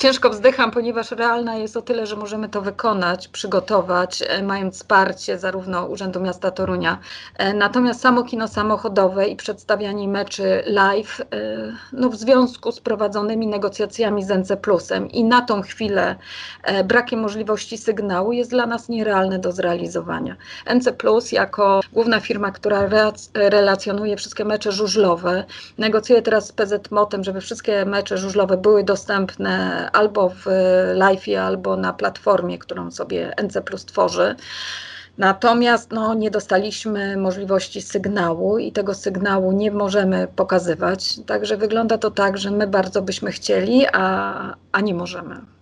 ciężko wzdycham, ponieważ realna jest o tyle, że możemy to wykonać, przygotować, mając wsparcie zarówno Urzędu Miasta Torunia. Natomiast samo kino samochodowe i przedstawianie meczy live, no w związku z prowadzonymi negocjacjami z NC Plusem i na tą chwilę brakiem możliwości sygnału jest dla nas nierealne do zrealizowania. NC Plus jako główna firma, która relacjonuje wszystkie mecze żużlowe, negocjuje teraz z PZ Motem, żeby wszystkie mecze żużlowe były dostępne albo w live'ie, albo na platformie, którą sobie NC Plus tworzy. Natomiast no, nie dostaliśmy możliwości sygnału i tego sygnału nie możemy pokazywać. Także wygląda to tak, że my bardzo byśmy chcieli, a nie możemy.